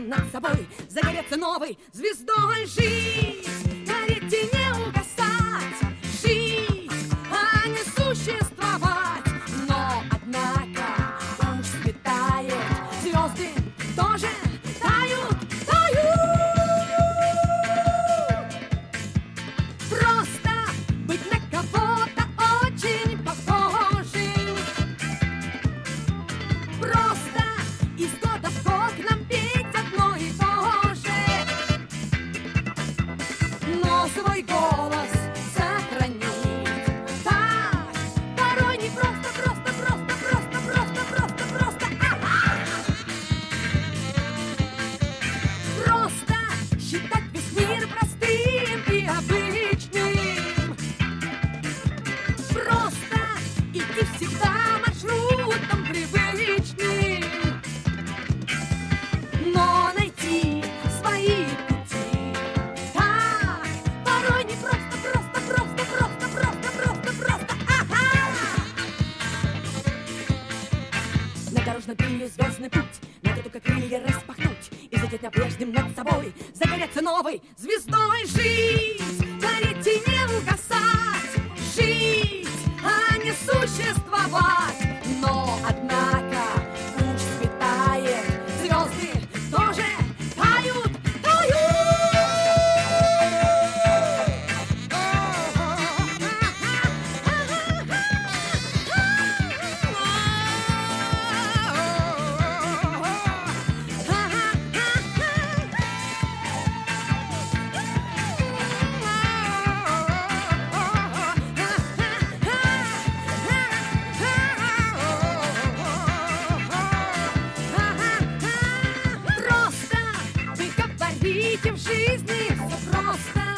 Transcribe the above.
взвездим над собой, загореться новой звездой. Жить, гореть и не угасать, жить, а не существовать. Но, однако, уж светает, звезды тоже тают, тают. Просто быть на кого-то очень похожим. Просто из года в год нам петь одно и то же. Но свой голос сохранить так порой не просто, просто, просто, просто, просто, просто, просто. Просто считать весь мир простым и обычным. Просто идти всегда маршрутом привычным. Но найти свои пути так порой не просто, просто, просто, просто, просто, просто, просто. На дорожном пиле звездный путь, надо только крылья распахнуть и лететь на прежнем над собой, загореться новой звездой. Жить, гореть и не угасать, жить, а не существовать. Но, однако, уж светает, звезды тоже тают, Просто вы говорите, в жизни все просто.